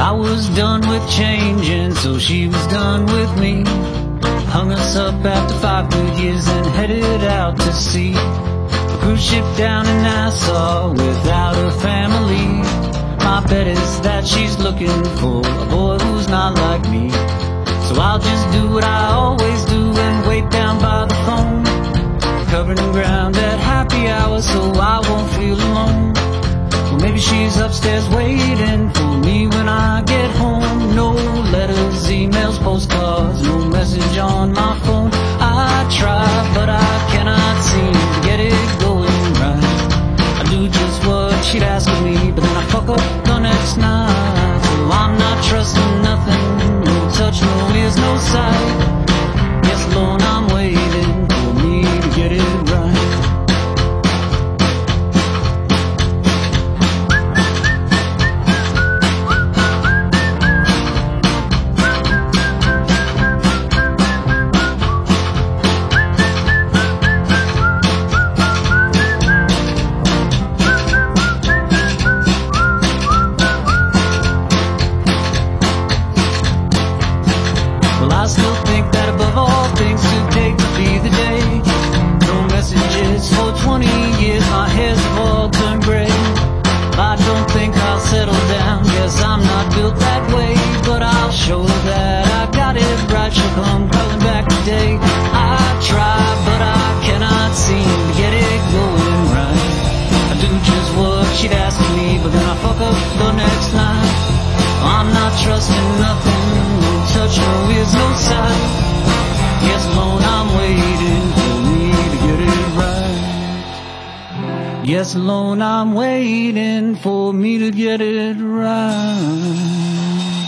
I was done with changing, so she was done with me. Hung us up after 5 good years and headed out to sea. A cruise ship down in Nassau without a family. My bet is that she's looking for a boy who's not like me. So I'll just do what I always do and wait down by the phone, covering ground at happy hour so I won't feel alone. Well, maybe she's upstairs waiting for me when I get home. No letters, emails, postcards, no message on my phone. I try, but I cannot seem to get it going right. I do just what she'd ask of me, but then I fuck up the next night. So I'm not trusting nothing, no touch, no ears, no sight. Yes, alone I'm waiting for me to get it right. I still think that above all things today could be the day. No messages for 20 years, my hair's all turned gray. I don't think I'll settle down, guess I'm not built that way. But I'll show her that I got it right, she'll come crawling back today. I try, but I cannot seem to get it going right. I do just what she'd ask of me, but then I fuck up the next night. I'm not trusting nothing, no touch, no ears, no sight. Yes, alone I'm waiting for me to get it right. Yes, alone I'm waiting for me to get it right.